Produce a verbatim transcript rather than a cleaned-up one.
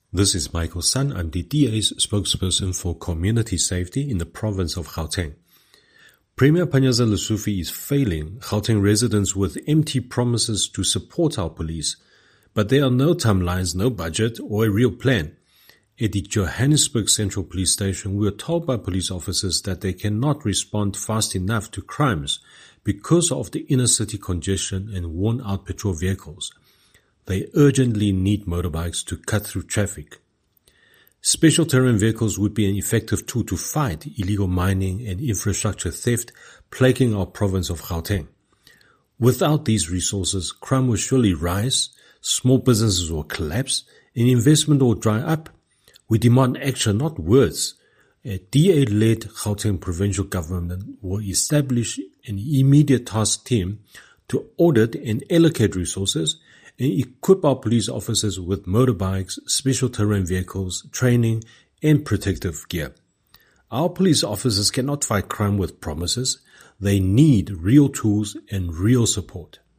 This is Michael Sun. I'm the D A's spokesperson for community safety in the province of Gauteng. Premier Panyaza Lesufi is failing Gauteng residents with empty promises to support our police, but there are no timelines, no budget, or a real plan. At the Johannesburg Central Police Station, we were told by police officers that they cannot respond fast enough to crimes because of the inner city congestion and worn-out patrol vehicles. They urgently need motorbikes to cut through traffic. Special terrain vehicles would be an effective tool to fight illegal mining and infrastructure theft plaguing our province of Gauteng. Without these resources, crime will surely rise, small businesses will collapse, and investment will dry up. We demand action, not words. A D A-led Gauteng provincial government will establish an immediate task team to audit and allocate resources and equip our police officers with motorbikes, special terrain vehicles, training, and protective gear. Our police officers cannot fight crime with promises. They need real tools and real support.